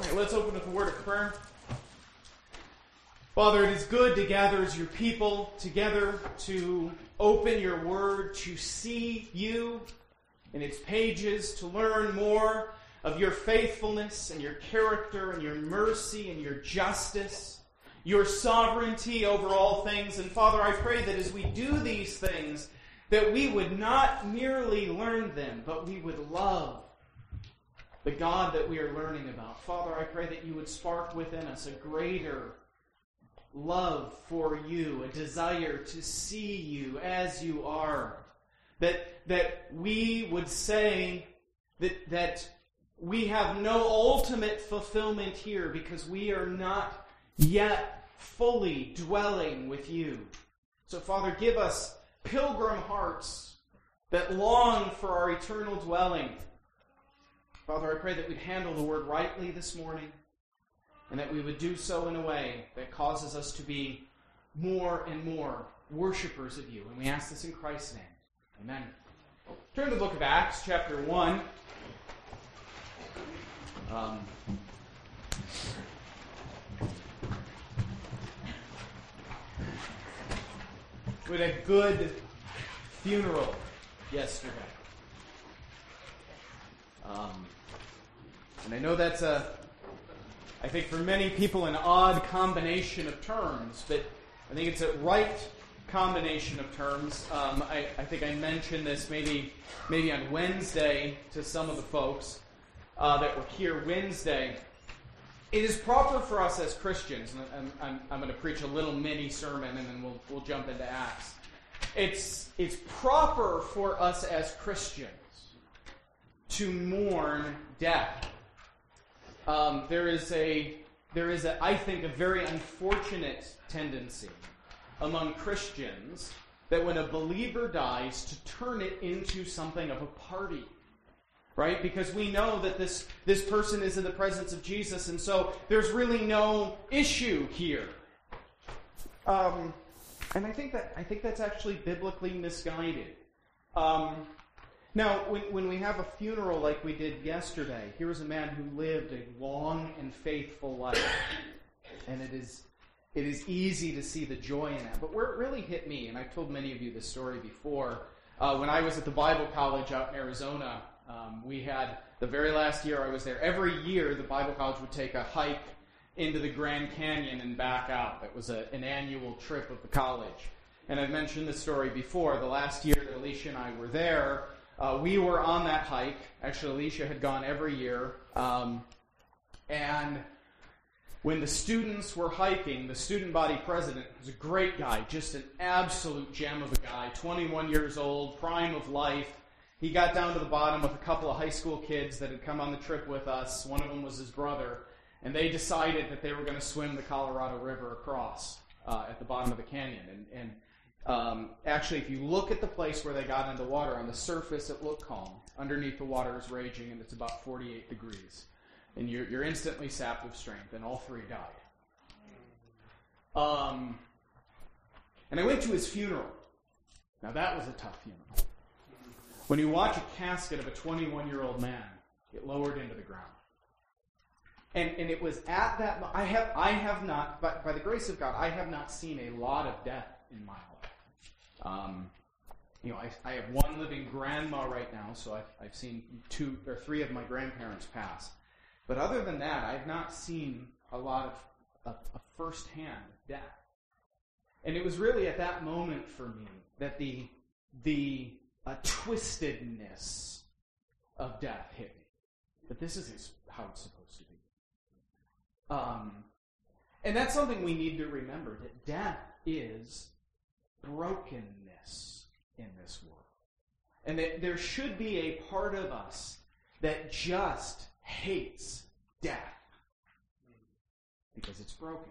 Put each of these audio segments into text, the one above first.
Okay, let's open with a word of prayer. Father, it is good to gather as your people together to open your word, to see you in its pages, to learn more of your faithfulness and your character and your mercy and your justice, your sovereignty over all things. And Father, I pray that as we do these things, that we would not merely learn them, but we would love the God that we are learning about. Father, I pray that you would spark within us a greater love for you, a desire to see you as you are. That we would say that we have no ultimate fulfillment here because we are not yet fully dwelling with you. So, Father, give us pilgrim hearts that long for our eternal dwelling. Father, I pray that we'd handle the word rightly this morning, and that we would do so in a way that causes us to be more and more worshipers of you. And we ask this in Christ's name. Amen. Turn to the book of Acts, chapter 1. We had a good funeral yesterday. And I know that's I think for many people an odd combination of terms, but I think it's a right combination of terms. I think I mentioned this maybe on Wednesday to some of the folks that were here Wednesday. It is proper for us as Christians, and I'm going to preach a little mini sermon, and then we'll jump into Acts. It's proper for us as Christians to mourn death. There is I think, a very unfortunate tendency among Christians that when a believer dies, to turn it into something of a party. Right? Because we know that this person is in the presence of Jesus, and so there's really no issue here. And I think that's actually biblically misguided. Now, when we have a funeral like we did yesterday, here is a man who lived a long and faithful life, and it is easy to see the joy in that. But where it really hit me, and I've told many of you this story before, when I was at the Bible College out in Arizona, we had, the very last year I was there, every year the Bible College would take a hike into the Grand Canyon and back out. It was an annual trip of the college. And I've mentioned this story before. The last year that Alicia and I were there, we were on that hike. Actually, Alicia had gone every year. And when the students were hiking, the student body president was a great guy, just an absolute gem of a guy, 21 years old, prime of life. He got down to the bottom with a couple of high school kids that had come on the trip with us. One of them was his brother. And they decided that they were going to swim the Colorado River across at the bottom of the canyon. And actually, if you look at the place where they got into the water, on the surface it looked calm. Underneath the water is raging, and it's about 48 degrees. And you're instantly sapped with strength, and all three died. And I went to his funeral. Now, that was a tough funeral. When you watch a casket of a 21-year-old man get lowered into the ground. And it was at that, I have not, by the grace of God, I have not seen a lot of death in my life. I have one living grandma right now, so I've seen 2 or 3 of my grandparents pass. But other than that, I've not seen a lot of first-hand death. And it was really at that moment for me that the twistedness of death hit me. But this is how it's supposed to be. And that's something we need to remember, that death is brokenness in this world. And that there should be a part of us that just hates death because it's broken.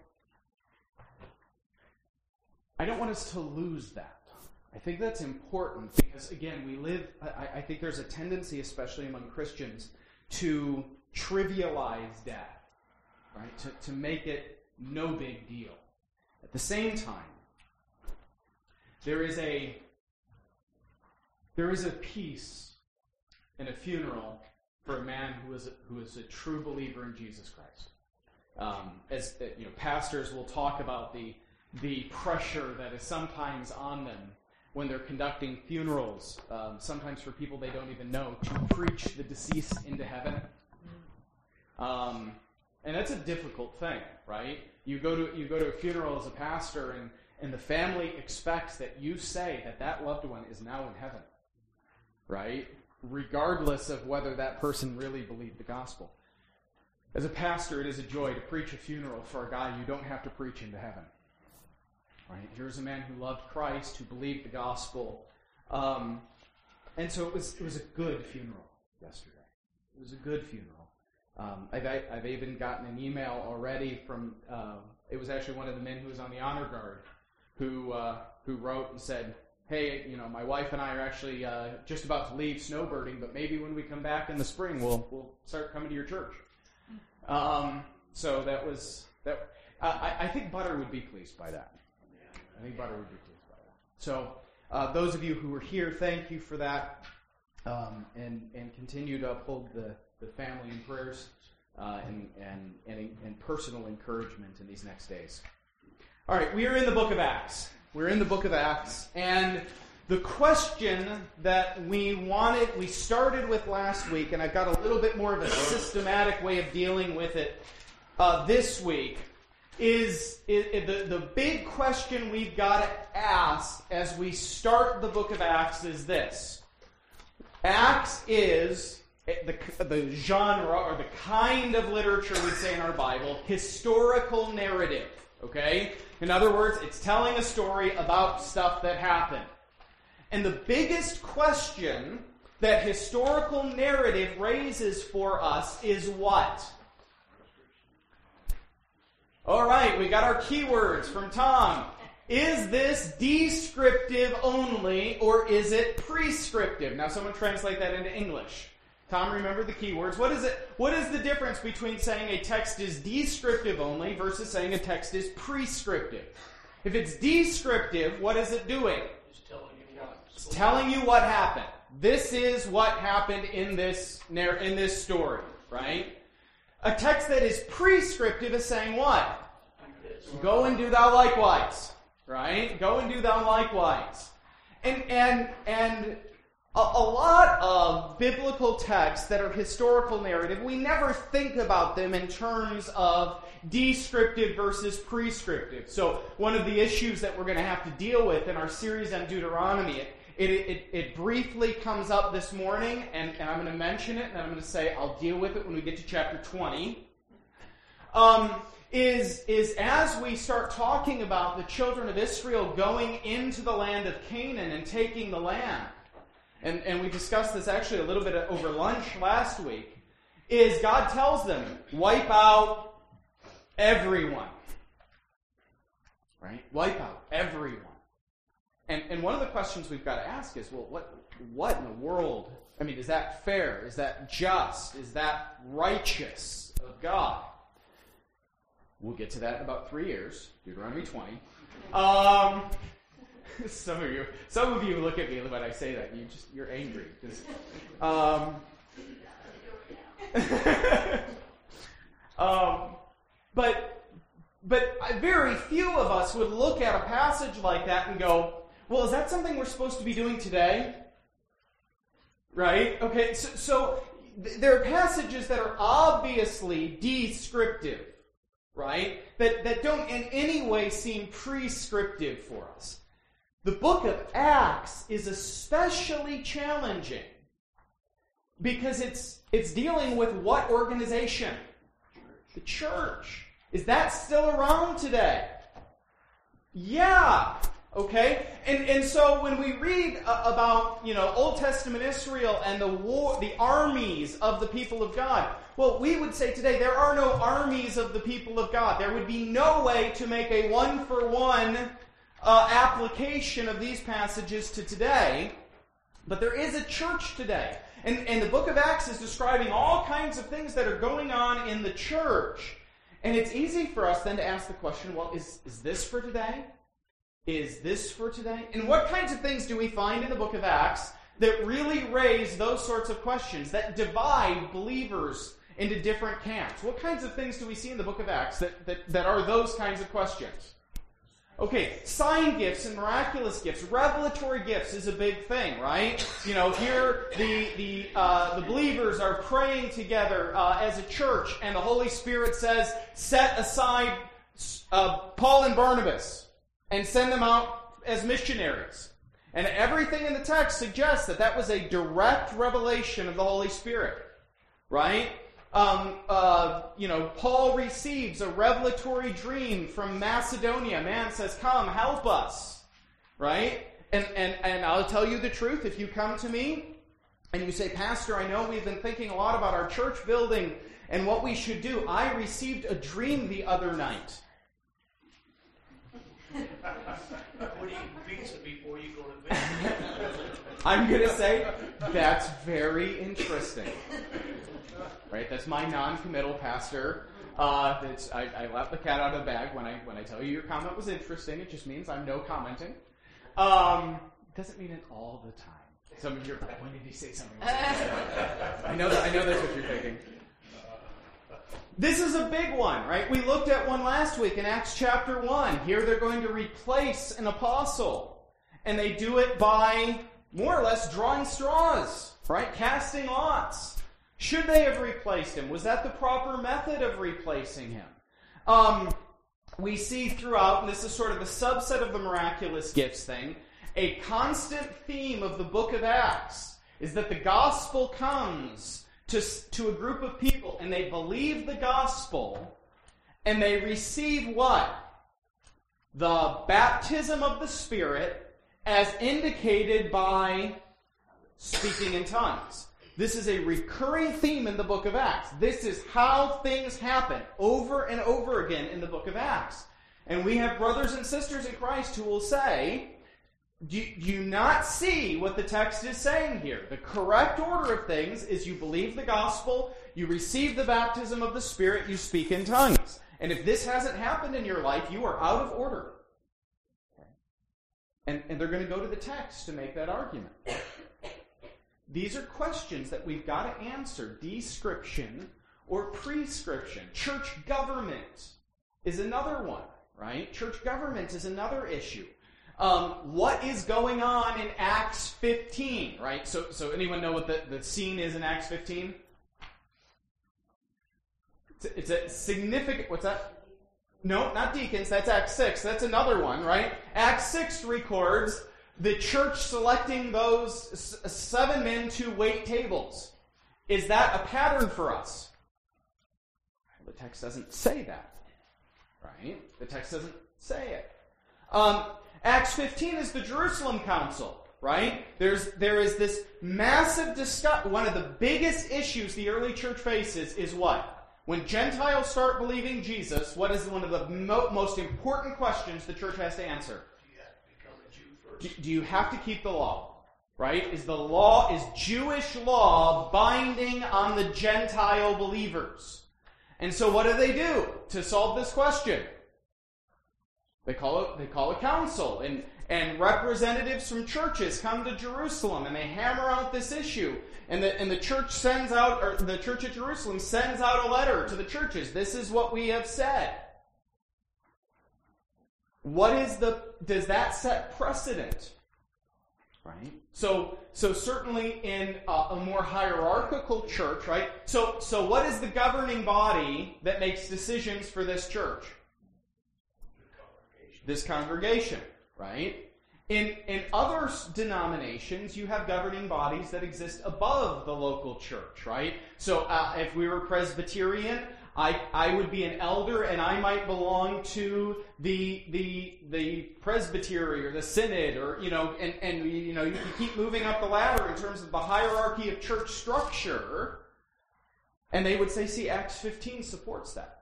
I don't want us to lose that. I think that's important because, again, I think there's a tendency, especially among Christians, to trivialize death. Right? To make it no big deal. At the same time, there is a peace in a funeral for a man who is a true believer in Jesus Christ. Pastors will talk about the pressure that is sometimes on them when they're conducting funerals, sometimes for people they don't even know, to preach the deceased into heaven. And that's a difficult thing, right? You go to a funeral as a pastor, and the family expects that you say that loved one is now in heaven, right? Regardless of whether that person really believed the gospel. As a pastor, it is a joy to preach a funeral for a guy you don't have to preach into heaven. Right? Here's a man who loved Christ, who believed the gospel. And so it was a good funeral yesterday. It was a good funeral. I've even gotten an email already from, it was actually one of the men who was on the honor guard, who wrote and said, hey, my wife and I are actually just about to leave snowbirding, but maybe when we come back in the spring, we'll start coming to your church. So that was that. I think Butter would be pleased by that. I think Butter would be pleased by that. So those of you who were here, thank you for that, and continue to uphold the family in prayers and personal encouragement in these next days. All right, we are in the book of Acts. We're in the book of Acts, and the question that we started with last week, and I've got a little bit more of a systematic way of dealing with it this week, is the big question we've got to ask as we start the book of Acts is this. Acts is the genre, or the kind of literature we'd say in our Bible, historical narrative, okay? In other words, it's telling a story about stuff that happened. And the biggest question that historical narrative raises for us is what? All right, we got our keywords from Tom. Is this descriptive only, or is it prescriptive? Now, someone translate that into English. Tom, remember the keywords. What is it? What is the difference between saying a text is descriptive only versus saying a text is prescriptive? If it's descriptive, what is it doing? It's telling you what happened. This is what happened in this story, right? A text that is prescriptive is saying what? Go and do thou likewise, right? Go and do thou likewise. And a lot of biblical texts that are historical narrative, we never think about them in terms of descriptive versus prescriptive. So one of the issues that we're going to have to deal with in our series on Deuteronomy, it briefly comes up this morning, and I'm going to mention it, and I'm going to say I'll deal with it when we get to chapter 20. Is as we start talking about the children of Israel going into the land of Canaan and taking the land, and we discussed this actually a little bit over lunch last week, is God tells them, wipe out everyone. Right? Wipe out everyone. And one of the questions we've got to ask is, well, what in the world? I mean, is that fair? Is that just? Is that righteous of God? We'll get to that in about 3 years, Deuteronomy 20. Some of you look at me when I say that, you're angry. But very few of us would look at a passage like that and go, well, is that something we're supposed to be doing today? Right? Okay, so there are passages that are obviously descriptive, right? That don't in any way seem prescriptive for us. The book of Acts is especially challenging because it's dealing with what organization? The church. Is that still around today? Yeah. Okay? And so when we read about, Old Testament Israel and the armies of the people of God, well, we would say today there are no armies of the people of God. There would be no way to make a one-for-one application of these passages to today, but there is a church today. And the book of Acts is describing all kinds of things that are going on in the church. And it's easy for us then to ask the question, well, is this for today? Is this for today? And what kinds of things do we find in the book of Acts that really raise those sorts of questions, that divide believers into different camps? What kinds of things do we see in the book of Acts that are those kinds of questions? Okay, sign gifts and miraculous gifts, revelatory gifts is a big thing, right? Here the believers are praying together as a church, and the Holy Spirit says, set aside Paul and Barnabas and send them out as missionaries. And everything in the text suggests that was a direct revelation of the Holy Spirit, right? Paul receives a revelatory dream from Macedonia. Man says, come, help us, right? And I'll tell you the truth. If you come to me and you say, Pastor, I know we've been thinking a lot about our church building and what we should do. I received a dream the other night. Would you eat pizza before you go to bed? I'm going to say, that's very interesting. Right? That's my non-committal pastor. I let the cat out of the bag when I tell you your comment was interesting. It just means I'm no commenting. Doesn't mean it all the time. Some of you are like, when did he say something? I know that's what you're thinking. This is a big one, right? We looked at one last week in Acts chapter 1. Here they're going to replace an apostle. And they do it by, more or less, drawing straws, right? Casting lots. Should they have replaced him? Was that the proper method of replacing him? We see throughout, and this is sort of a subset of the miraculous gifts thing, a constant theme of the book of Acts is that the gospel comes to a group of people, and they believe the gospel, and they receive what? The baptism of the Spirit as indicated by speaking in tongues. This is a recurring theme in the book of Acts. This is how things happen over and over again in the book of Acts. And we have brothers and sisters in Christ who will say, do you not see what the text is saying here? The correct order of things is you believe the gospel, you receive the baptism of the Spirit, you speak in tongues. And if this hasn't happened in your life, you are out of order. Okay? And they're going to go to the text to make that argument. These are questions that we've got to answer. Description or prescription. Church government is another one, right? Church government is another issue. What is going on in Acts 15, right? So anyone know what the scene is in Acts 15? It's a significant... What's that? No, not deacons. That's Acts 6. That's another one, right? Acts 6 records the church selecting those 7 men to wait tables. Is that a pattern for us? The text doesn't say that, right? The text doesn't say it. Acts 15 is the Jerusalem Council, right? There is this massive discussion. One of the biggest issues the early church faces is what? When Gentiles start believing Jesus, what is one of the most important questions the church has to answer? Do you have to keep the law? Right? Is Jewish law binding on the Gentile believers? And so what do to solve this question? They call a council, and representatives from churches come to Jerusalem, and they hammer out this issue. And the church sends out, or the church at Jerusalem sends out a letter to the churches. This is what we have said. Does that set precedent? Right? So certainly in a more hierarchical church, right? So what is the governing body that makes decisions for this church? This congregation, right? In other denominations, you have governing bodies that exist above the local church, right? So if we were Presbyterian, I would be an elder, and I might belong to the presbytery or the synod, or and you keep moving up the ladder in terms of the hierarchy of church structure, and they would say, see, Acts 15 supports that.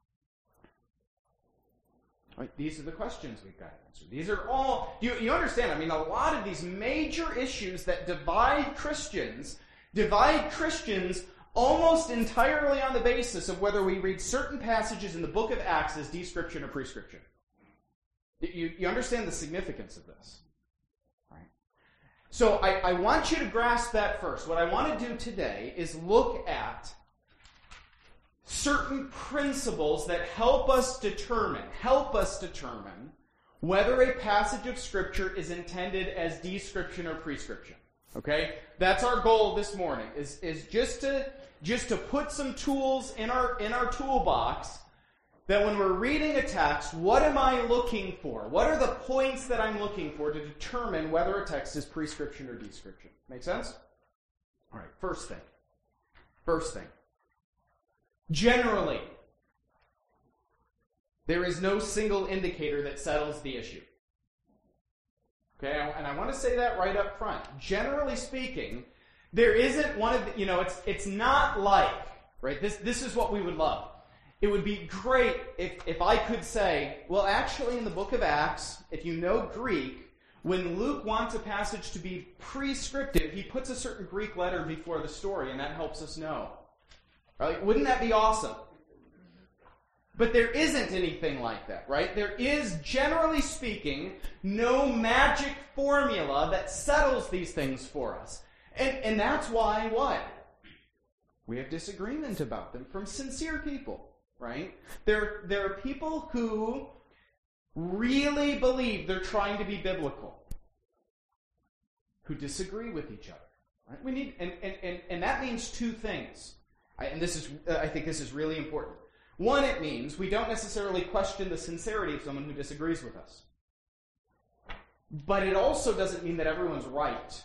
Right, these are the questions we've got to answer. These are all, you understand, I mean, a lot of these major issues that divide Christians almost entirely on the basis of whether we read certain passages in the book of Acts as description or prescription. You understand the significance of this, right? So I want you to grasp that first. What I want to do today is look at certain principles that help us determine whether a passage of Scripture is intended as description or prescription. Okay? That's our goal this morning, is just to put some tools in our toolbox that when we're reading a text, what am I looking for? What are the points that I'm looking for to determine whether a text is prescription or description? Make sense? All right, first thing. Generally, there is no single indicator that settles the issue. Okay, and I want to say that right up front. Generally speaking, there isn't one of the, it's not like, right, this is what we would love. It would be great if I could say, well, actually in the book of Acts, if you know Greek, when Luke wants a passage to be prescriptive, he puts a certain Greek letter before the story, and that helps us know. Right? Wouldn't that be awesome? But there isn't anything like that, right? There is, generally speaking, no magic formula that settles these things for us. And that's why what? We have disagreement about them from sincere people. Right? There are people who really believe they're trying to be biblical, who disagree with each other. Right? We need, and that means two things. I think this is really important. One, it means we don't necessarily question the sincerity of someone who disagrees with us. But it also doesn't mean that everyone's right.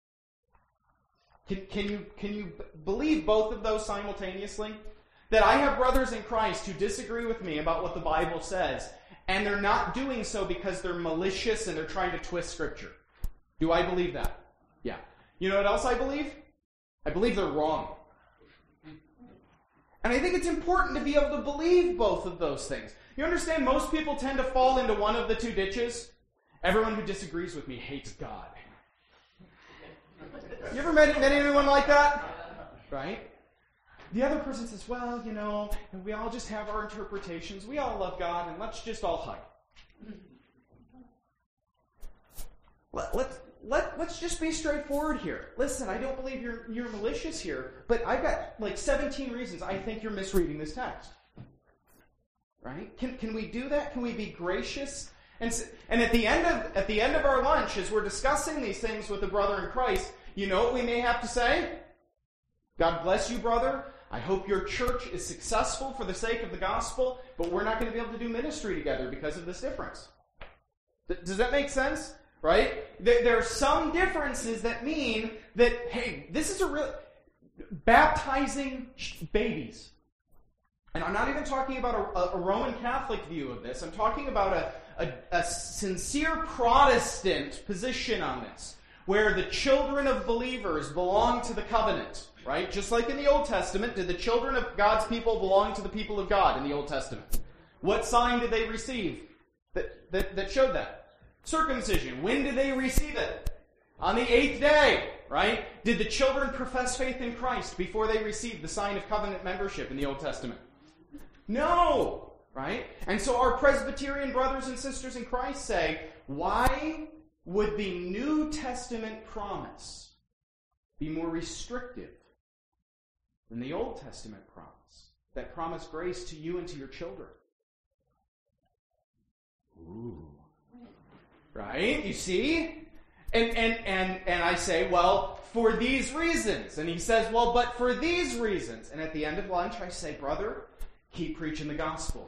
Can you believe both of those simultaneously? That I have brothers in Christ who disagree with me about what the Bible says, and they're not doing so because they're malicious and they're trying to twist Scripture. Do I believe that? Yeah. You know what else I believe? I believe they're wrong. And I think it's important to be able to believe both of those things. You understand, most people tend to fall into one of the two ditches. Everyone who disagrees with me hates God. You ever met anyone like that? Right? The other person says, well, and we all just have our interpretations. We all love God, and let's just all hug. Let's just be straightforward here. Listen, I don't believe you're malicious here, but I've got like 17 reasons I think you're misreading this text. Right? Can we do that? Can we be gracious? And at the end of our lunch, as we're discussing these things with a brother in Christ, you know what we may have to say? God bless you, brother. I hope your church is successful for the sake of the gospel, but we're not going to be able to do ministry together because of this difference. Does that make sense? Right? There are some differences that mean that, hey, this is a real... Baptizing babies. And I'm not even talking about a Roman Catholic view of this. I'm talking about a sincere Protestant position on this, where the children of believers belong to the covenant. Right? Just like in the Old Testament, did the children of God's people belong to the people of God in the Old Testament? What sign did they receive that showed that? Circumcision. When did they receive it? On the 8th day, right? Did the children profess faith in Christ before they received the sign of covenant membership in the Old Testament? No, right? And so our Presbyterian brothers and sisters in Christ say, why would the New Testament promise be more restrictive than the Old Testament promise that promised grace to you and to your children? Ooh. Right? You see? And I say, well, for these reasons. And he says, well, but for these reasons. And at the end of lunch, I say, brother, keep preaching the gospel.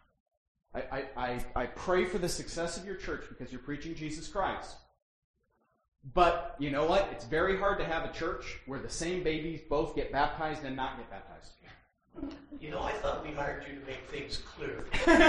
I pray for the success of your church because you're preaching Jesus Christ. But you know what? It's very hard to have a church where the same babies both get baptized and not get baptized. I thought we hired you to make things clear.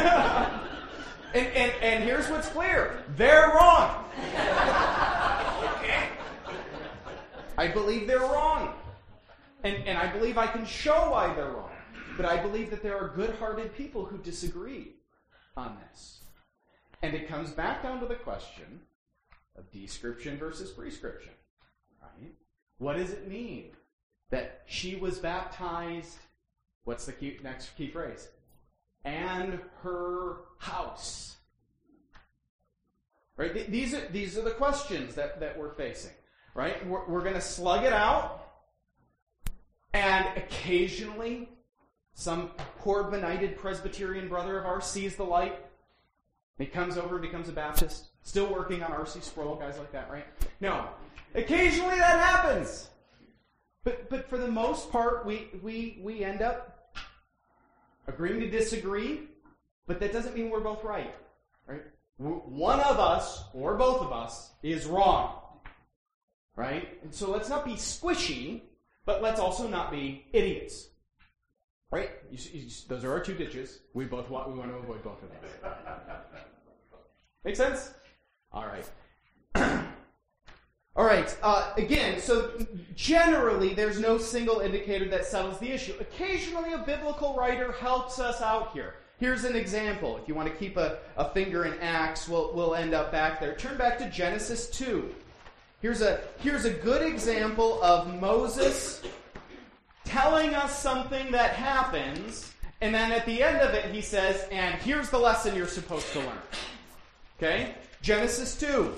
And here's what's clear. They're wrong. Okay. I believe they're wrong. And I believe I can show why they're wrong. But I believe that there are good-hearted people who disagree on this. And it comes back down to the question of description versus prescription. Right? What does it mean that she was baptized? What's the next key phrase? And her house. Right? These are the questions that we're facing. right? We're going to slug it out, and occasionally some poor benighted Presbyterian brother of ours sees the light. He comes over and becomes a Baptist, still working on R.C. Sproul, guys like that, right? No. Occasionally that happens. But for the most part, we end up agreeing to disagree, but that doesn't mean we're both right. Right? One of us, or both of us, is wrong. Right? And so let's not be squishy, but let's also not be idiots. Right? Those are our two ditches. We want to avoid both of those. Make sense? All right. All right. Again, so generally there's no single indicator that settles the issue. Occasionally a biblical writer helps us out here. Here's an example. If you want to keep a finger in Acts, we'll end up back there. Turn back to Genesis 2. Here's a good example of Moses telling us something that happens, and then at the end of it he says, and here's the lesson you're supposed to learn. Okay? Genesis 2.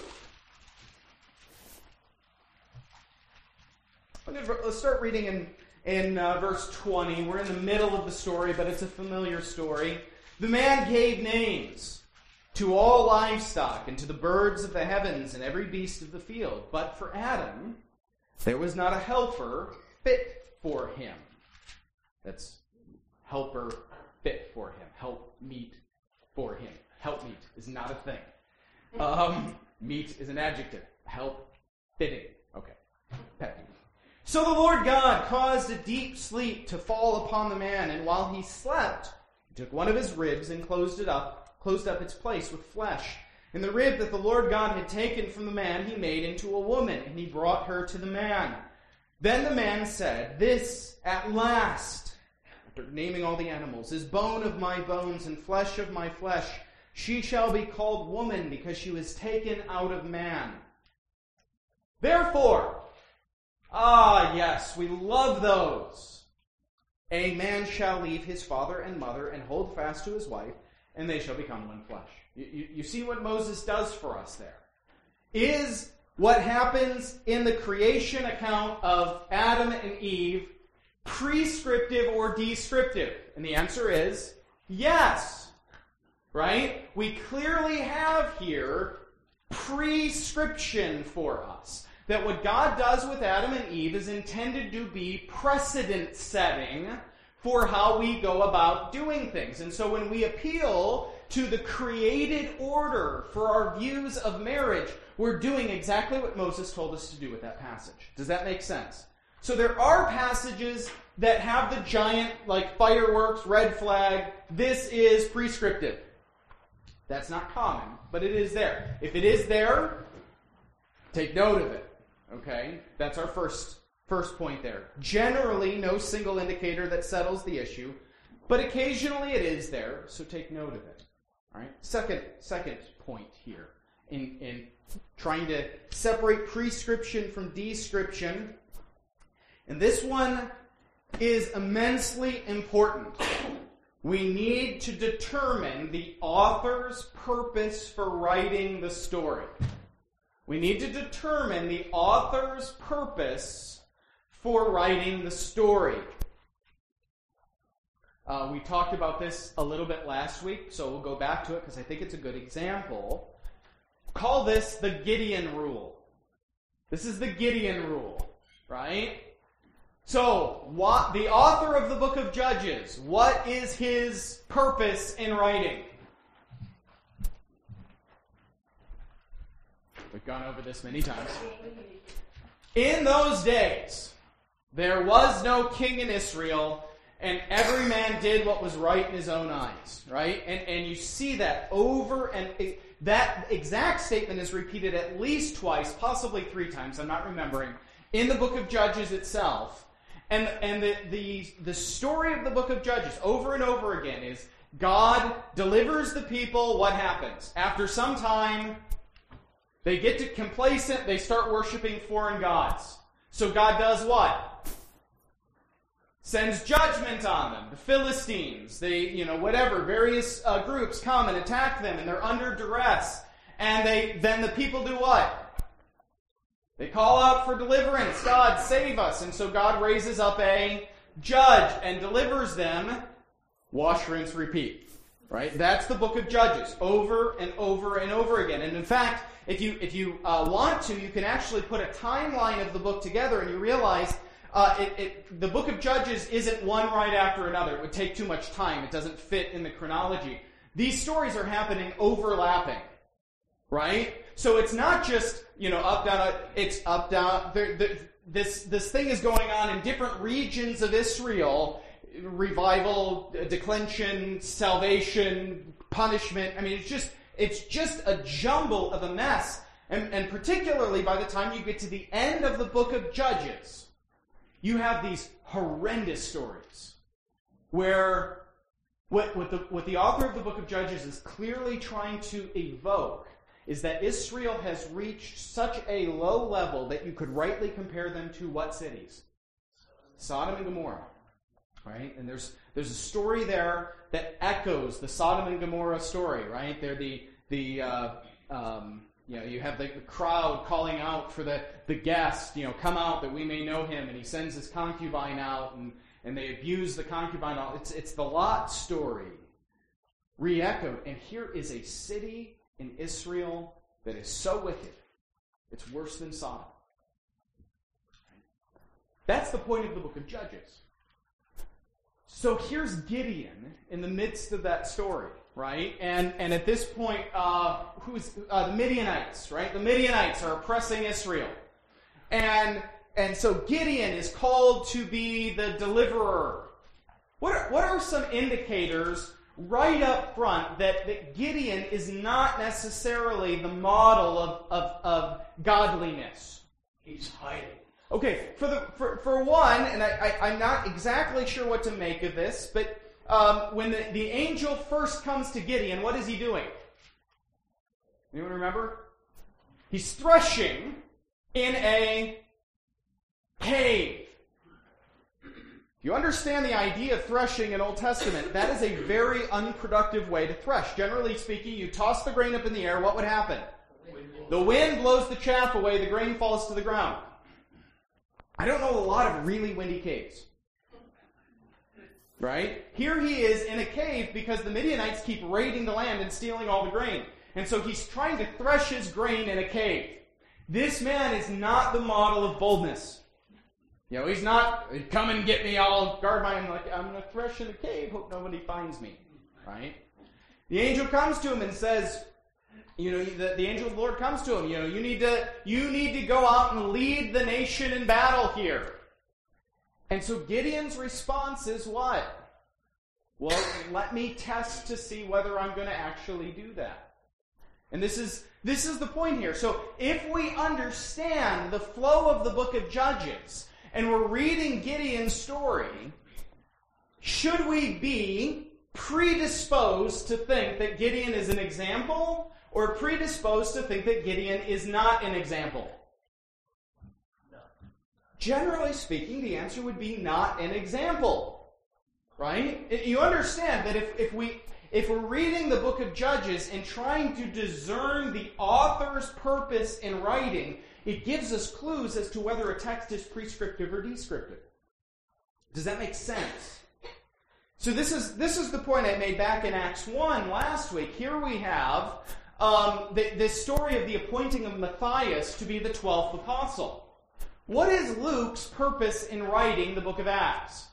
Let's start reading in verse 20. We're in the middle of the story, but it's a familiar story. The man gave names to all livestock and to the birds of the heavens and every beast of the field. But for Adam, there was not a helper fit for him. That's helper fit for him. Help meet for him. Help meet is not a thing. Meet is an adjective. Help fitting. Okay. Pet. So the Lord God caused a deep sleep to fall upon the man, and while he slept, he took one of his ribs and closed up its place with flesh. And the rib that the Lord God had taken from the man he made into a woman, and he brought her to the man. Then the man said, "This at last," after naming all the animals, "is bone of my bones and flesh of my flesh. She shall be called woman, because she was taken out of man. Therefore," yes, we love those. "A man shall leave his father and mother and hold fast to his wife, and they shall become one flesh." You see what Moses does for us there. Is what happens in the creation account of Adam and Eve prescriptive or descriptive? And the answer is yes. Right? We clearly have here prescription for us. That what God does with Adam and Eve is intended to be precedent setting for how we go about doing things. And so when we appeal to the created order for our views of marriage, we're doing exactly what Moses told us to do with that passage. Does that make sense? So there are passages that have the giant, like fireworks, red flag, this is prescriptive. That's not common, but it is there. If it is there, take note of it. Okay? That's our first point there. Generally, no single indicator that settles the issue, but occasionally it is there, so take note of it. All right? Second point here in trying to separate prescription from description, and this one is immensely important. We need to determine the author's purpose for writing the story. We need to determine the author's purpose for writing the story. We talked about this a little bit last week, so we'll go back to it because I think it's a good example. Call this the Gideon rule. This is the Gideon rule, right? So, the author of the book of Judges, what is his purpose in writing? We've gone over this many times. In those days, there was no king in Israel, and every man did what was right in his own eyes, right? And you see that over, and that exact statement is repeated at least twice, possibly 3 times, I'm not remembering, in the book of Judges itself. And the story of the book of Judges, over and over again, is God delivers the people. What happens? After some time, they get complacent, they start worshiping foreign gods. So God does what? Sends judgment on them. The Philistines, various groups come and attack them, and they're under duress. And then the people do what? They call out for deliverance. God, save us. And so God raises up a judge and delivers them. Wash, rinse, repeat. Right? That's the book of Judges. Over and over and over again. And in fact, if you want to, you can actually put a timeline of the book together and you realize the book of Judges isn't one right after another. It would take too much time. It doesn't fit in the chronology. These stories are happening overlapping. Right? So it's not just, up, down, it's up, down. This thing is going on in different regions of Israel. Revival, declension, salvation, punishment. I mean, it's just a jumble of a mess. And particularly by the time you get to the end of the book of Judges, you have these horrendous stories where what the author of the book of Judges is clearly trying to evoke is that Israel has reached such a low level that you could rightly compare them to what cities? Sodom and Gomorrah. Right? And there's a story there that echoes the Sodom and Gomorrah story, right? They're you have the crowd calling out for the guest, come out that we may know him, and he sends his concubine out, and they abuse the concubine. It's the Lot story re-echoed, and here is a city in Israel that is so wicked, it's worse than Sodom. That's the point of the book of Judges. So here's Gideon in the midst of that story, right? And at this point, who's the Midianites, right? The Midianites are oppressing Israel. And so Gideon is called to be the deliverer. What are some indicators right up front that Gideon is not necessarily the model of godliness? He's hiding. Okay, for one, and I'm not exactly sure what to make of this, but when the angel first comes to Gideon, what is he doing? Anyone remember? He's threshing in a cave. If you understand the idea of threshing in Old Testament, that is a very unproductive way to thresh. Generally speaking, you toss the grain up in the air, what would happen? The wind blows the chaff away, the grain falls to the ground. I don't know a lot of really windy caves. Right? Here he is in a cave because the Midianites keep raiding the land and stealing all the grain. And so he's trying to thresh his grain in a cave. This man is not the model of boldness. He's not, come and get me, I'll guard I'm going to thresh in a cave, hope nobody finds me. Right? The angel comes to him and says, the angel of the Lord comes to him. You need to go out and lead the nation in battle here. And so Gideon's response is what? Well, let me test to see whether I'm going to actually do that. And this is the point here. So if we understand the flow of the book of Judges, and we're reading Gideon's story, should we be predisposed to think that Gideon is an example, or predisposed to think that Gideon is not an example? No. Generally speaking, the answer would be not an example. Right? You understand that if we're reading the book of Judges and trying to discern the author's purpose in writing, it gives us clues as to whether a text is prescriptive or descriptive. Does that make sense? So this is the point I made back in Acts 1 last week. Here we have this story of the appointing of Matthias to be the 12th apostle. What is Luke's purpose in writing the book of Acts?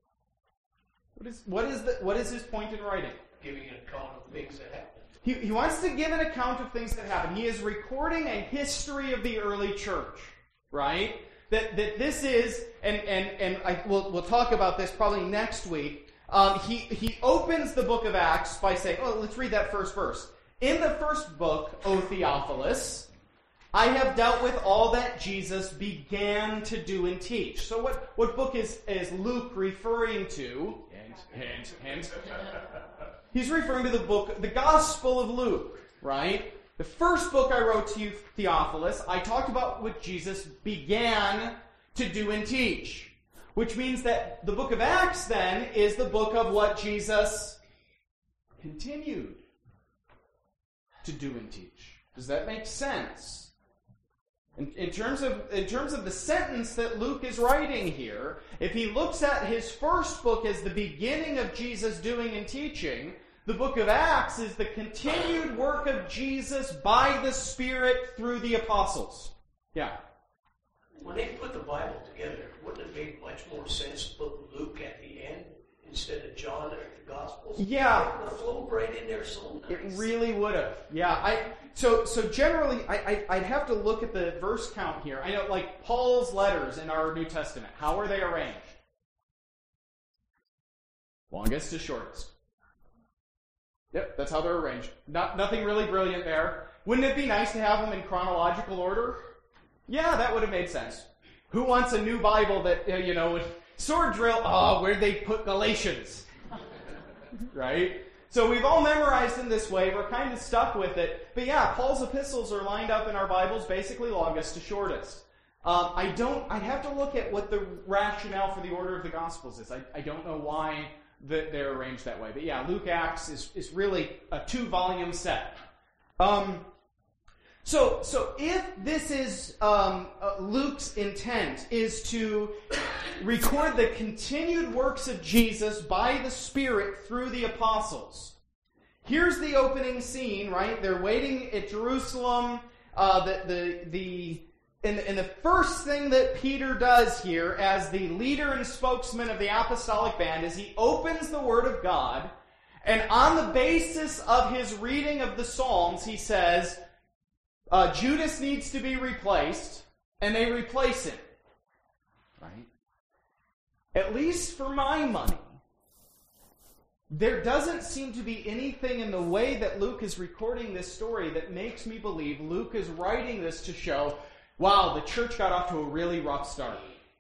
What is his point in writing? Giving an account of things that happened. He wants to give an account of things that happened. He is recording a history of the early church, right? That this is, and we'll talk about this probably next week. He opens the book of Acts by saying, let's read that first verse. In the first book, O Theophilus, I have dealt with all that Jesus began to do and teach. So what book is Luke referring to? Hint. He's referring to the Gospel of Luke, right? The first book I wrote to you, Theophilus, I talked about what Jesus began to do and teach. Which means that the book of Acts, then, is the book of what Jesus continued to do and teach. Does that make sense? In terms of the sentence that Luke is writing here, if he looks at his first book as the beginning of Jesus doing and teaching, the book of Acts is the continued work of Jesus by the Spirit through the apostles. Yeah. When they put the Bible together, wouldn't it make much more sense to put Luke at the end instead of John or the Gospels? Yeah. It would have flowed right in there so nice. It really would have. Yeah. So generally, I'd have to look at the verse count here. I know, like Paul's letters in our New Testament, how are they arranged? Longest to shortest. Yep, that's how they're arranged. Nothing really brilliant there. Wouldn't it be nice to have them in chronological order? Yeah, that would have made sense. Who wants a new Bible that, with sword drill? Oh, where'd they put Galatians? Right? So we've all memorized in this way. We're kind of stuck with it. But yeah, Paul's epistles are lined up in our Bibles basically longest to shortest. I'd have to look at what the rationale for the order of the Gospels is. I don't know why they're arranged that way. But yeah, Luke Acts is really a 2-volume set. So if this is Luke's intent is to record the continued works of Jesus by the Spirit through the apostles, here's the opening scene, right? They're waiting at Jerusalem. And the first thing that Peter does here as the leader and spokesman of the apostolic band is he opens the Word of God, and on the basis of his reading of the Psalms, he says, Judas needs to be replaced, and they replace him. Right? At least for my money, there doesn't seem to be anything in the way that Luke is recording this story that makes me believe Luke is writing this to show, wow, the church got off to a really rough start.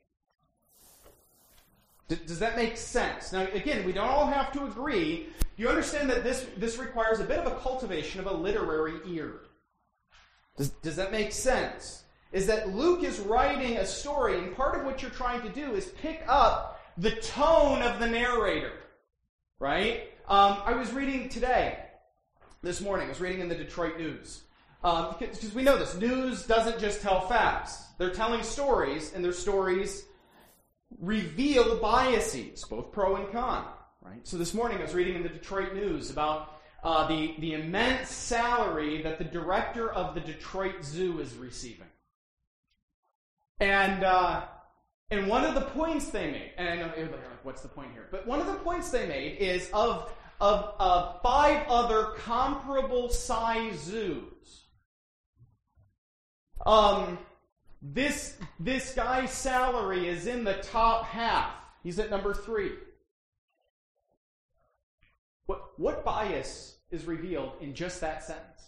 Does that make sense? Now, again, we don't all have to agree. You understand that this requires a bit of a cultivation of a literary ear. Does that make sense? Is that Luke is writing a story, and part of what you're trying to do is pick up the tone of the narrator. Right? I was reading this morning, I was reading in the Detroit News. Because we know this. News doesn't just tell facts. They're telling stories, and their stories reveal biases, both pro and con. Right? So this morning I was reading in the Detroit News about the immense salary that the director of the Detroit Zoo is receiving. And one of the points they made, and I know everybody's like, what's the point here? But one of the points they made is of 5 other comparable size zoos. This guy's salary is in the top half. He's at number 3. What bias is revealed in just that sentence?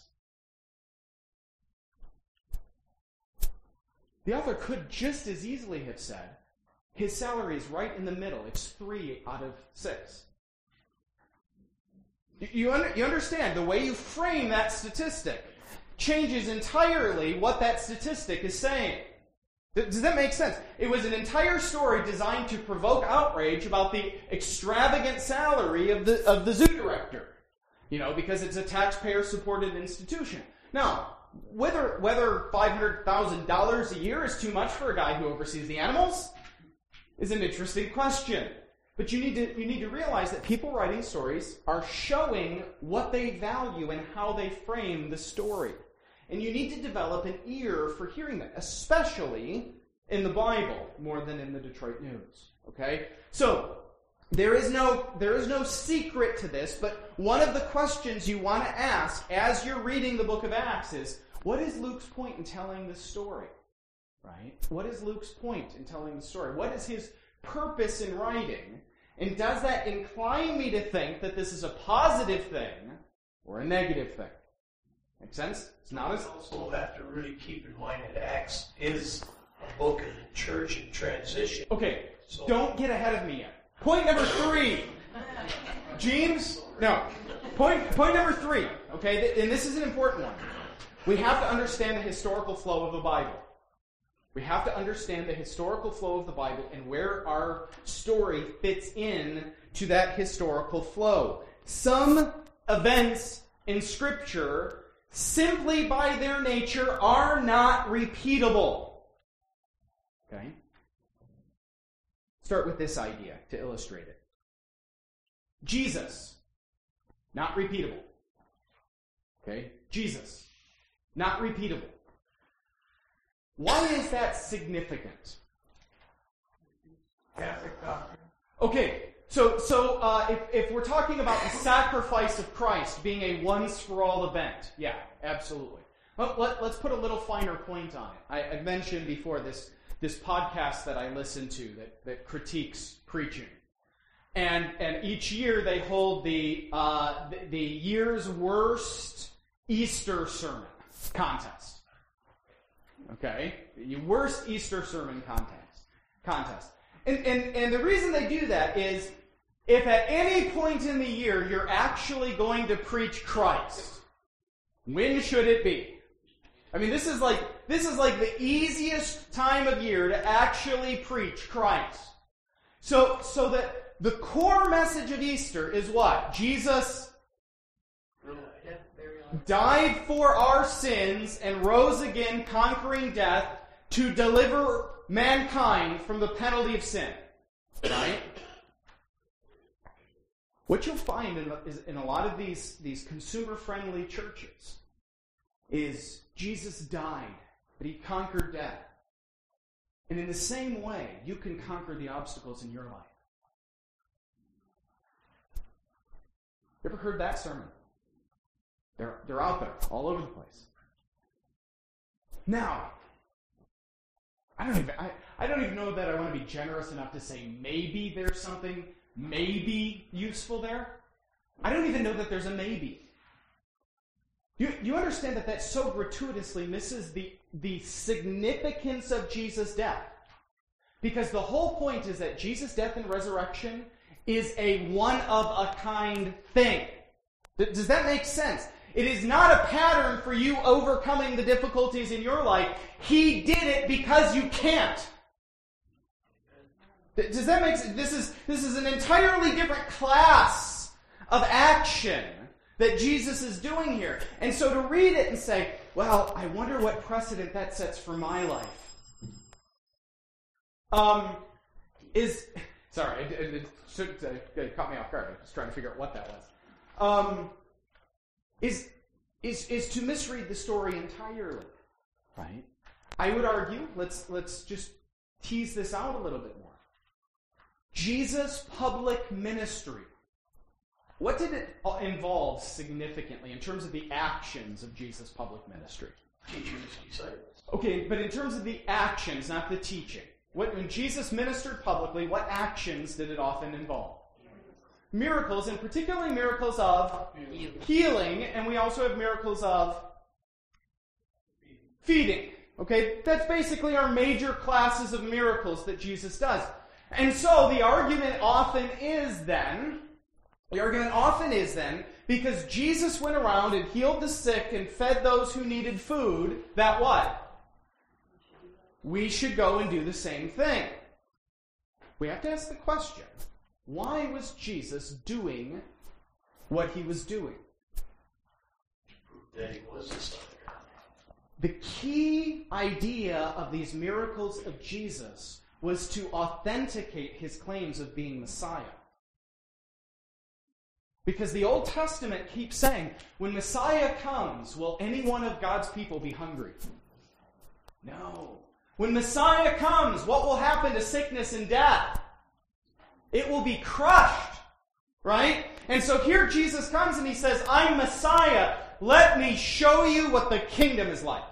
The author could just as easily have said, his salary is right in the middle. It's 3 out of 6. You understand, the way you frame that statistic changes entirely what that statistic is saying. Does that make sense? It was an entire story designed to provoke outrage about the extravagant salary of the zoo director. Because it's a taxpayer-supported institution. Now, whether $500,000 a year is too much for a guy who oversees the animals is an interesting question. But you need to realize that people writing stories are showing what they value and how they frame the story. And you need to develop an ear for hearing that, especially in the Bible, more than in the Detroit News. Okay? So, there is no secret to this, but one of the questions you want to ask as you're reading the book of Acts is, what is Luke's point in telling this story? Right? What is Luke's point in telling the story? What is his purpose in writing? And does that incline me to think that this is a positive thing or a negative thing? Make sense? It's not as... You also have to really keep in mind that Acts is a book of the church in transition. Okay, so don't get ahead of me yet. Point number 3. James? No. Point number 3. Okay, and this is an important one. We have to understand the historical flow of the Bible. We have to understand the historical flow of the Bible and where our story fits in to that historical flow. Some events in Scripture simply by their nature, are not repeatable. Okay? Start with this idea to illustrate it. Jesus, not repeatable. Okay? Jesus, not repeatable. Why is that significant? Catholic doctrine. Okay, so if we're talking about the sacrifice of Christ being a once-for-all event, yeah, absolutely. Well, let's put a little finer point on it. I mentioned before this podcast that I listen to that critiques preaching. And each year they hold the year's worst Easter sermon contest. Okay? The worst Easter sermon contest. And the reason they do that is if at any point in the year you're actually going to preach Christ, when should it be? I mean, this is like the easiest time of year to actually preach Christ. So that the core message of Easter is what? Jesus died for our sins and rose again, conquering death to deliver mankind from the penalty of sin. Right? What you'll find in a lot of these consumer-friendly churches is Jesus died, but he conquered death. And in the same way, you can conquer the obstacles in your life. You ever heard that sermon? They're out there, all over the place. Now, I don't even know that I want to be generous enough to say maybe there's something maybe useful there. I don't even know that there's a maybe. You understand that so gratuitously misses the significance of Jesus' death. Because the whole point is that Jesus' death and resurrection is a one-of-a-kind thing. Does that make sense? It is not a pattern for you overcoming the difficulties in your life. He did it because you can't. Does that make sense? This is an entirely different class of action that Jesus is doing here. And so to read it and say, well, I wonder what precedent that sets for my life. Sorry, it caught me off guard. I was trying to figure out what that was. Is to misread the story entirely, right? I would argue, let's just tease this out a little bit more. Jesus' public ministry. What did it involve significantly in terms of the actions of Jesus' public ministry? Teaching his disciples. Okay, but in terms of the actions, not the teaching. When Jesus ministered publicly, what actions did it often involve? Miracles, and particularly miracles of healing, and we also have miracles of feeding. Okay, that's basically our major classes of miracles that Jesus does. And so the argument often is then, because Jesus went around and healed the sick and fed those who needed food, that what? We should go and do the same thing. We have to ask the question, why was Jesus doing what he was doing? That he was the Son of God. The key idea of these miracles of Jesus was to authenticate his claims of being Messiah. Because the Old Testament keeps saying, when Messiah comes, will any one of God's people be hungry? No. When Messiah comes, what will happen to sickness and death? It will be crushed, right? And so here Jesus comes and he says, I'm Messiah. Let me show you what the kingdom is like.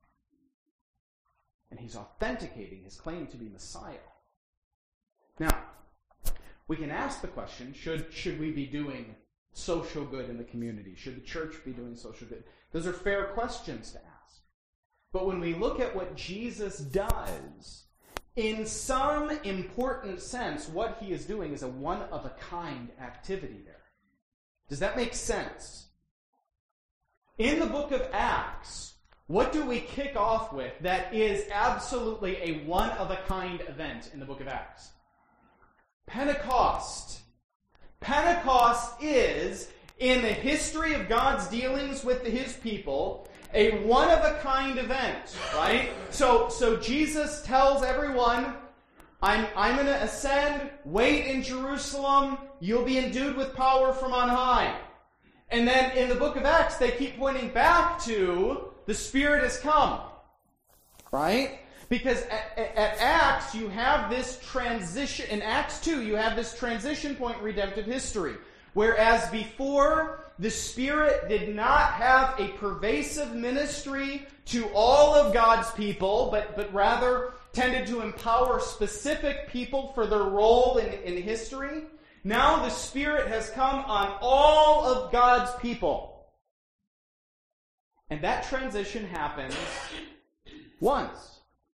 And he's authenticating his claim to be Messiah. Now, we can ask the question, should we be doing social good in the community? Should the church be doing social good? Those are fair questions to ask. But when we look at what Jesus does, in some important sense, what he is doing is a one-of-a-kind activity there. Does that make sense? In the book of Acts, what do we kick off with that is absolutely a one-of-a-kind event in the book of Acts? Pentecost. Pentecost is in the history of God's dealings with his people, a one-of-a-kind event, right? So Jesus tells everyone, I'm going to ascend, wait in Jerusalem, you'll be endued with power from on high. And then in the book of Acts, they keep pointing back to the Spirit has come, right? Because at Acts, you have this transition, in Acts 2, you have this transition point in redemptive history. Whereas before, the Spirit did not have a pervasive ministry to all of God's people, but rather tended to empower specific people for their role in history. Now the Spirit has come on all of God's people. And that transition happens once.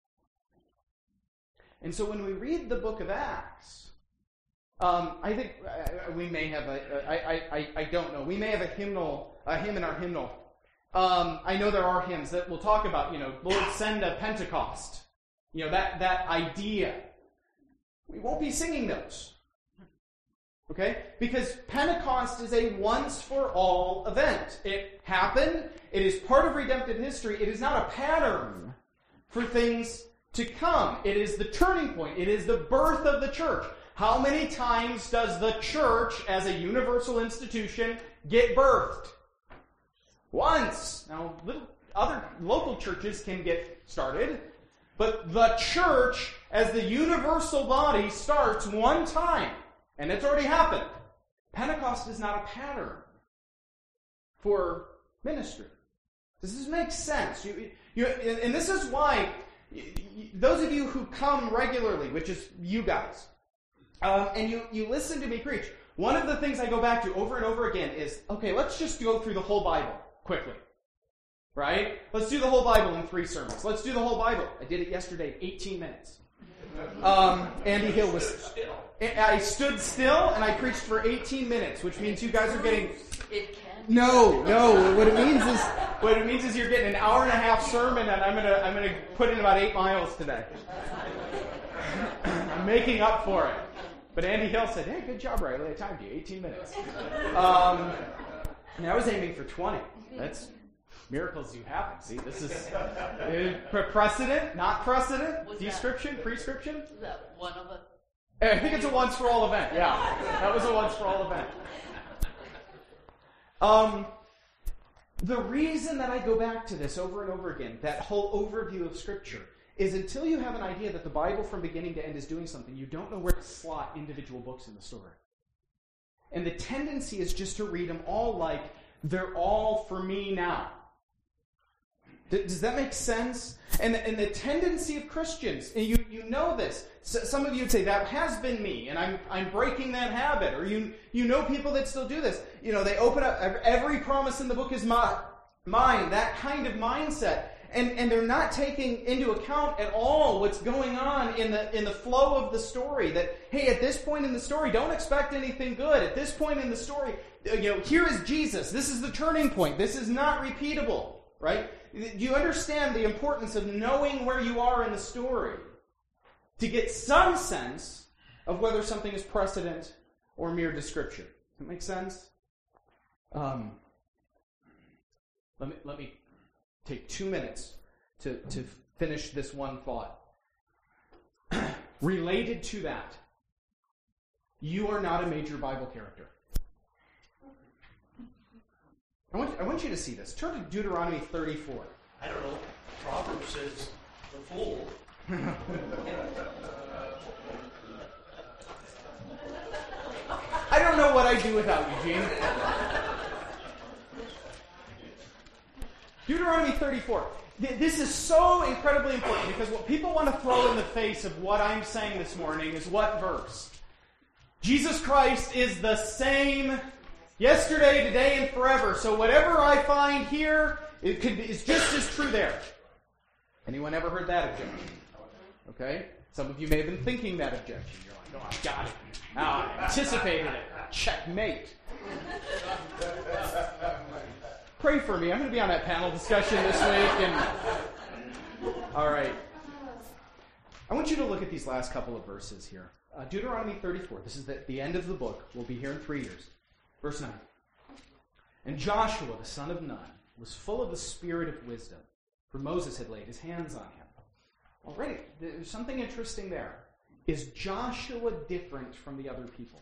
And so when we read the book of Acts, I think we may have I don't know. We may have a hymn in our hymnal. I know there are hymns that will talk about, Lord, send a Pentecost. That idea. We won't be singing those. Okay? Because Pentecost is a once-for-all event. It happened. It is part of redemptive history. It is not a pattern for things to come. It is the turning point. It is the birth of the church. How many times does the church, as a universal institution, get birthed? Once. Now, other local churches can get started, but the church, as the universal body, starts one time. And it's already happened. Pentecost is not a pattern for ministry. Does this make sense? And this is why those of you who come regularly, which is you guys, and you listen to me preach, one of the things I go back to over and over again is, okay, let's just go through the whole Bible quickly. Right? Let's do the whole Bible in 3 sermons. Let's do the whole Bible. I did it yesterday, 18 minutes. Andy Hill was... I stood still and I preached for 18 minutes, which means you guys are getting... No. What it means is you're getting an hour and a half sermon, and I'm gonna put in about 8 miles today. I'm making up for it. But Andy Hill said, "Hey, good job, Riley. I timed you 18 minutes." And I was aiming for 20. That's miracles do happen. See, this is precedent, not precedent. Was Description, prescription. Is that one of us? I think it's a once-for-all event. Yeah, that was a once-for-all event. The reason that I go back to this over and over again, that whole overview of Scripture, is until you have an idea that the Bible from beginning to end is doing something, you don't know where to slot individual books in the story. And the tendency is just to read them all like, they're all for me now. Does that make sense? And the tendency of Christians, and you know this. Some of you would say, that has been me, and I'm breaking that habit. Or you know people that still do this. They open up, every promise in the book is mine. That kind of mindset. And they're not taking into account at all what's going on in the flow of the story. That, hey, at this point in the story, don't expect anything good. At this point in the story, here is Jesus. This is the turning point. This is not repeatable, right? Do you understand the importance of knowing where you are in the story to get some sense of whether something is precedent or mere description? Does that make sense? Let me take 2 minutes to finish this one thought. Related to that, you are not a major Bible character. I want you to see this. Turn to Deuteronomy 34. I don't know. Proverbs says the fool. I don't know what I'd do without you, Gene. Deuteronomy 34. This is so incredibly important because what people want to throw in the face of what I'm saying this morning is what verse? Jesus Christ is the same yesterday, today, and forever. So whatever I find here, is just as true there. Anyone ever heard that objection? Okay? Some of you may have been thinking that objection. You're like, oh, I got it. Now I anticipated it. Checkmate. Pray for me. I'm going to be on that panel discussion this week. All right. I want you to look at these last couple of verses here. Deuteronomy 34. This is the end of the book. We'll be here in 3 years. Verse 9. And Joshua, the son of Nun, was full of the spirit of wisdom, for Moses had laid his hands on him. Already, there's something interesting there. Is Joshua different from the other people?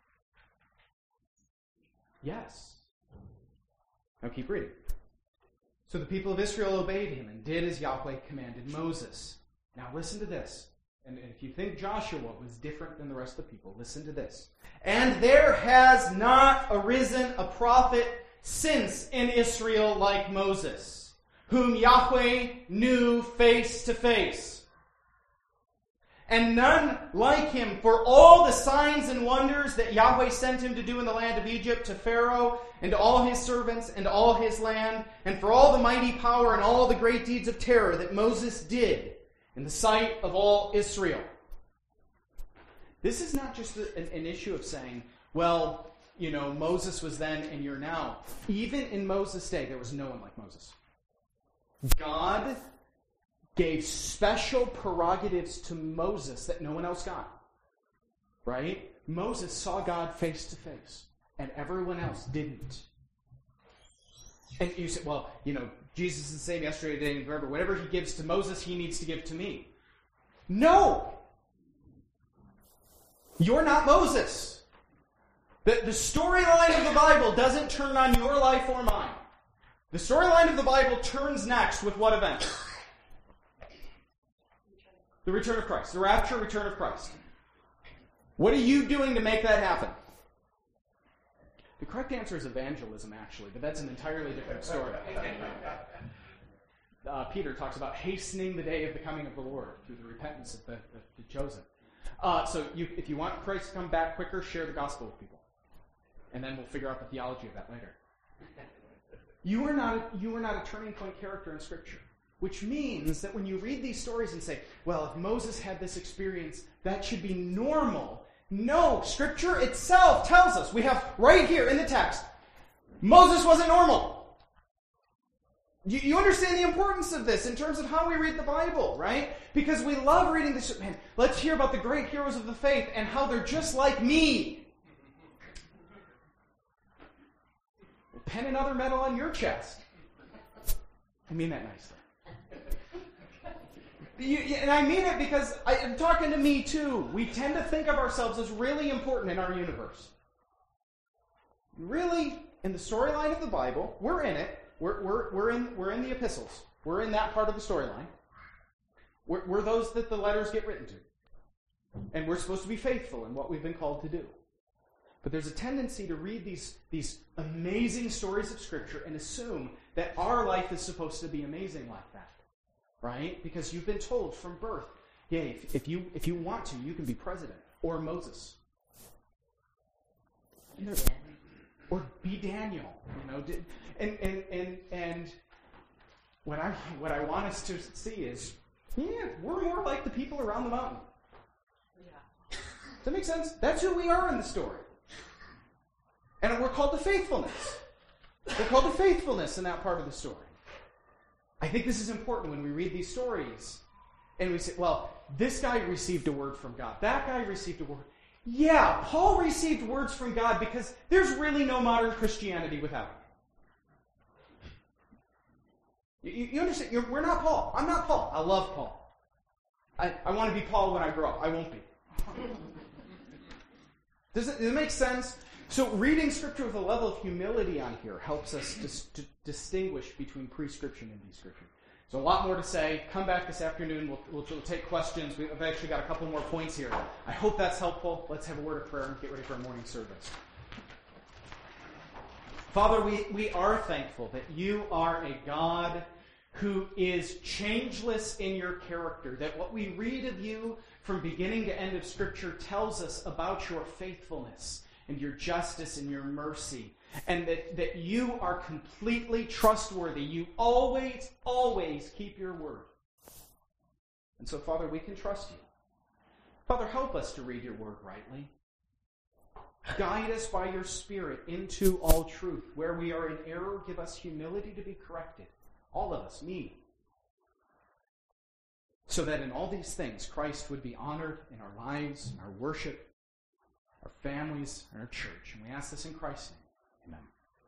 Yes. Now keep reading. So the people of Israel obeyed him and did as Yahweh commanded Moses. Now listen to this. And if you think Joshua was different than the rest of the people, listen to this. And there has not arisen a prophet since in Israel like Moses, whom Yahweh knew face to face. And none like him for all the signs and wonders that Yahweh sent him to do in the land of Egypt to Pharaoh and to all his servants and all his land, and for all the mighty power and all the great deeds of terror that Moses did in the sight of all Israel. This is not just an issue of saying, well, you know, Moses was then and you're now. Even in Moses' day, there was no one like Moses. God gave special prerogatives to Moses that no one else got. Right? Moses saw God face to face, and everyone else didn't. And you say, well, you know, Jesus is the same yesterday, today, and forever. Whatever he gives to Moses, he needs to give to me. No! You're not Moses. The storyline of the Bible doesn't turn on your life or mine. The storyline of the Bible turns next with what event? The return of Christ. The rapture, return of Christ. What are you doing to make that happen? The correct answer is evangelism, actually, but that's an entirely different story. Peter talks about hastening the day of the coming of the Lord through the repentance of the chosen. If you want Christ to come back quicker, share the gospel with people. And then we'll figure out the theology of that later. You are not a turning point character in Scripture. Which means that when you read these stories and say, well, if Moses had this experience, that should be normal. No, Scripture itself tells us, we have right here in the text, Moses wasn't normal. You understand the importance of this in terms of how we read the Bible, right? Because we love reading this. Man, let's hear about the great heroes of the faith and how they're just like me. Pin another medal on your chest. I mean that nicely. And I mean it because I'm talking to me too. We tend to think of ourselves as really important in our universe. Really, in the storyline of the Bible, we're in it. We're in the epistles. We're in that part of the storyline. We're those that the letters get written to. And we're supposed to be faithful in what we've been called to do. But there's a tendency to read these amazing stories of Scripture and assume that our life is supposed to be amazing like that. Right? Because you've been told from birth, yeah, if you want to, you can be president. Or Moses. Or be Daniel. You know, and what I want us to see is, yeah, we're more like the people around the mountain. Yeah. Does that make sense? That's who we are in the story. And we're called to faithfulness. We're called to faithfulness in that part of the story. I think this is important when we read these stories and we say, well, this guy received a word from God. That guy received a word. Yeah, Paul received words from God because there's really no modern Christianity without him. You understand? We're not Paul. I'm not Paul. I love Paul. I want to be Paul when I grow up. I won't be. Does it make sense? So reading Scripture with a level of humility on here helps us to distinguish between prescription and description. So a lot more to say. Come back this afternoon. We'll take questions. We've actually got a couple more points here. I hope that's helpful. Let's have a word of prayer and get ready for our morning service. Father, we are thankful that you are a God who is changeless in your character, that what we read of you from beginning to end of Scripture tells us about your faithfulness and your justice and your mercy, and that you are completely trustworthy. You always, always keep your word. And so, Father, we can trust you. Father, help us to read your word rightly. Guide us by your Spirit into all truth. Where we are in error, give us humility to be corrected. All of us, me. So that in all these things, Christ would be honored in our lives, in our worship, our families, and our church. And we ask this in Christ's name. Amen.